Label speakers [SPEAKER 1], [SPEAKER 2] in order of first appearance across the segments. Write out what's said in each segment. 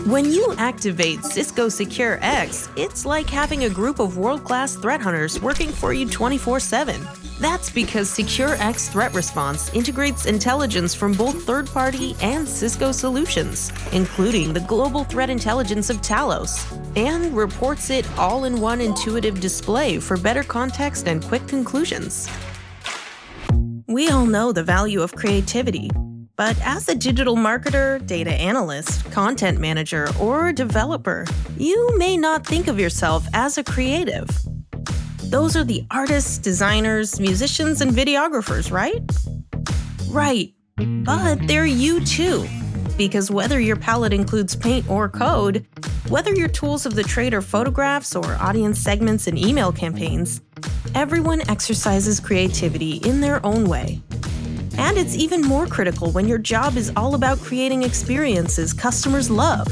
[SPEAKER 1] When you activate Cisco Secure X, it's like having a group of world-class threat hunters working for you 24/7. That's because Secure X Threat Response integrates intelligence from both third-party and Cisco solutions, including the global threat intelligence of Talos, and reports it all in one intuitive display for better context and quick conclusions. We all know the value of creativity. But as a digital marketer, data analyst, content manager, or developer, you may not think of yourself as a creative. Those are the artists, designers, musicians, and videographers, right? Right, but they're you too. Because whether your palette includes paint or code, whether your tools of the trade are photographs or audience segments and email campaigns, everyone exercises creativity in their own way. And it's even more critical when your job is all about creating experiences customers love.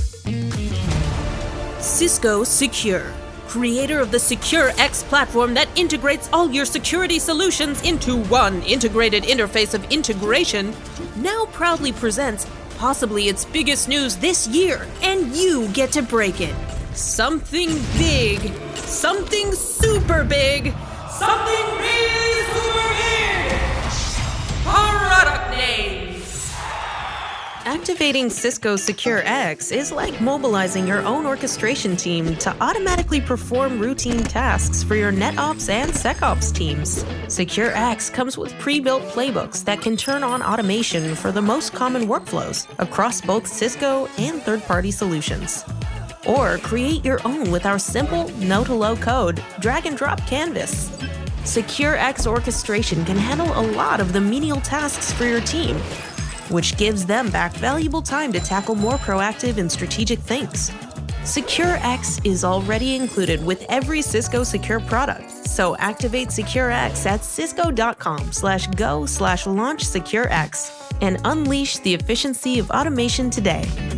[SPEAKER 2] Cisco Secure, creator of the Secure X platform that integrates all your security solutions into one integrated interface of integration, now proudly presents possibly its biggest news this year, and you get to break it. Something big, something super big, something really super big! Product names!
[SPEAKER 1] Activating Cisco Secure X is like mobilizing your own orchestration team to automatically perform routine tasks for your NetOps and SecOps teams. Secure X comes with pre-built playbooks that can turn on automation for the most common workflows across both Cisco and third-party solutions. Or create your own with our simple, no-to-low code, drag-and-drop canvas. Secure X orchestration can handle a lot of the menial tasks for your team, which gives them back valuable time to tackle more proactive and strategic things. Secure X is already included with every Cisco Secure product, so activate Secure X at cisco.com/go/launch Secure X and unleash the efficiency of automation today.